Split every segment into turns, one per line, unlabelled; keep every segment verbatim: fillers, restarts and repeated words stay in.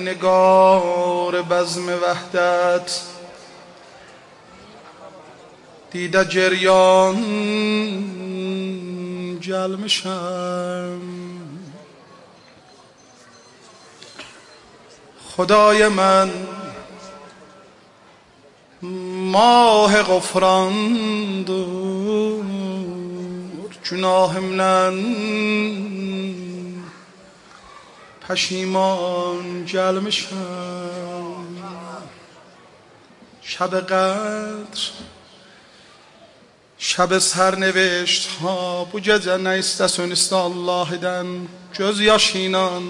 نگار بزم وحدت دیده جریان جلمشم. خدای من ماه غفران دور گناهمنن پشیمان جلمشم. شب قدر şab sərnevişt ha bu gecə nə istəsən istə Allah'dan göz yaşıyla.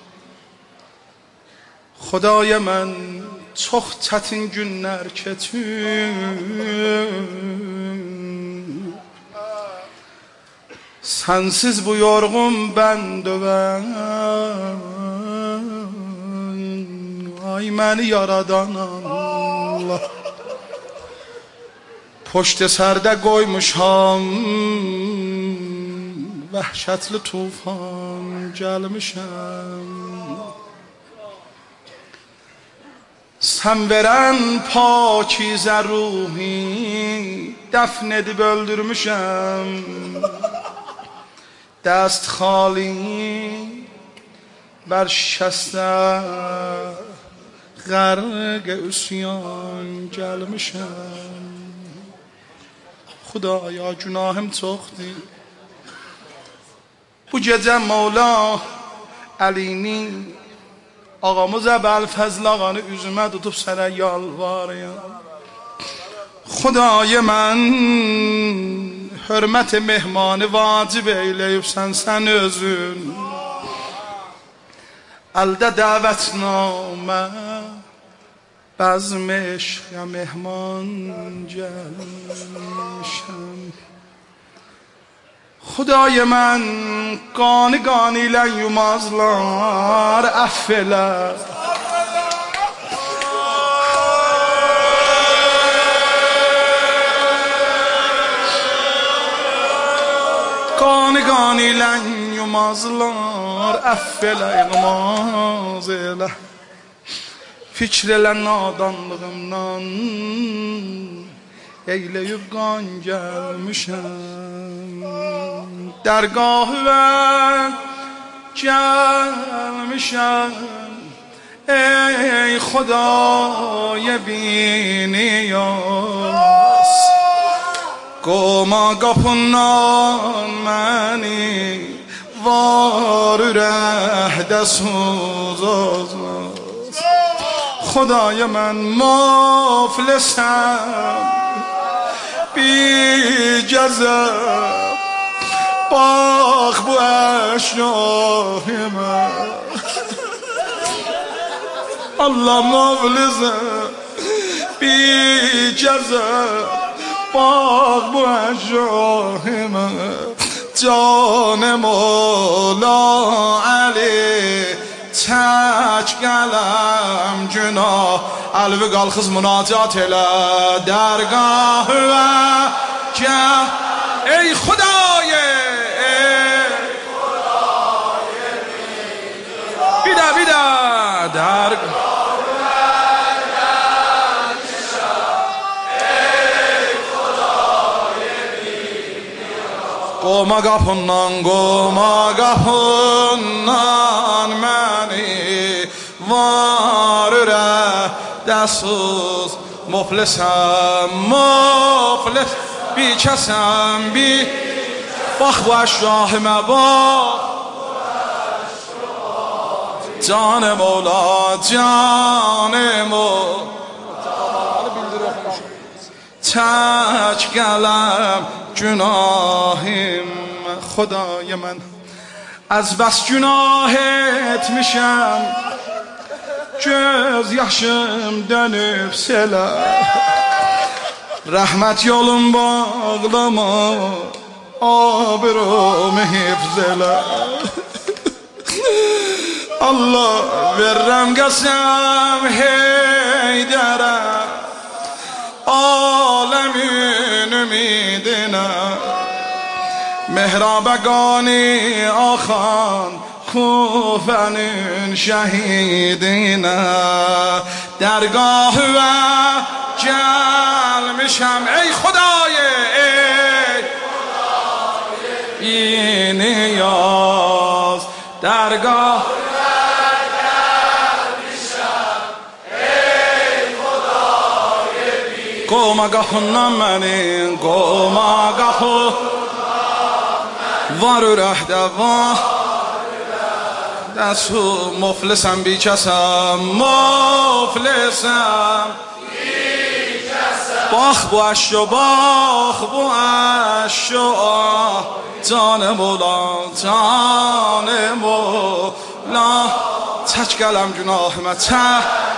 Xudaya mən çox çətin günlər keçib, sənsiz bu yorğun bəndə mən. Ay məni yaradan Allah, پشت سرده qoymuşam vəhşətli tufan gəlmişəm. Sən verən pakizə ruhi dəfn edib öldürmüşəm. Dəst xali bər şikəstə غرق üsyan gəlmişəm. خدایا günahım çoxdur. Bu gecə Mevla Əlini ağamız Əbəlfəzl ağanı üzümə tutub sənə yalvarıram. Xudaya mən hörmət mehmanı vacib eyləyibsən sən özün. Əldə dəvətnamə بزم عشق مهمان جلشم. خدای من قانی قانی لیومازلار افله. قانی قانی لیومازلار افله اغمازله. Fikirlə nadanlığımdan eyləyib qan gəlmişəm. Dərgahıvə gəlmişəm. Ey Xudای biniyaz, qoma qapından məni var ürəkdə suzazmaz. خدای من مفلسم بی جزا باخ بو اشناه من. الله مفلسم بی جزا باخ بو اشناه من. جان مولا علی تک قلم günah Əlvi qalxız münacat elə dərgah və gəh. Ey Xudaye, ey Xudaye bir də bir də dərgah qoma qapından qoma qapından məni var ürəkdə suz. Muflisəm muflis bir kəsəm bir. Bax bu əşrahimə bax canım ola canım ola. Tək qələm günahım. خدای من از بس günah etmişəm, göz yaşım dönüb selə. Rəhmət yolun bağlama, abromu hifz elə. Allah verrəm qəsəm Heydərə, aləmin ümidinə. مهراب گانی آخان کوفنین شهیدینه درگاه و جل میشم ای خدای ای بی نیاز درگاه گومگاه نمنین گومگاه وارو ره دوان دستو مفلسم بیچسم مفلسم باخ بو اشو باخ بو اشو تانه مولا تانه مولا تچ گلم جناح مته